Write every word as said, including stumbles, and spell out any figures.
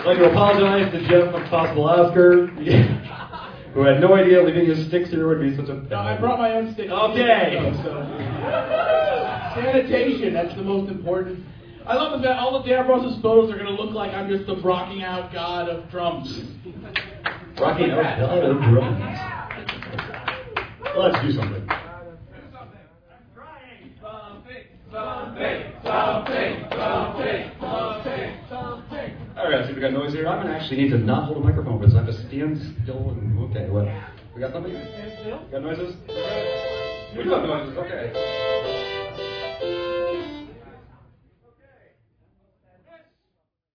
like to apologize to Jeff from Possible Oscar, who had no idea leaving his sticks here would be such a... No, I brought my own sticks. Okay. So. Sanitation, that's the most important. I love that all of Dan Rosa's photos are going to look like I'm just the rocking out god of drums. Rocking out god of drums. Well, let's do something. Something, something, something, something, something. All right, see if we got noise here. I'm going to actually need to not hold a microphone for this. I have to stand still and... Okay, what? We got something? Stand still? Got noises? We do have noises, okay.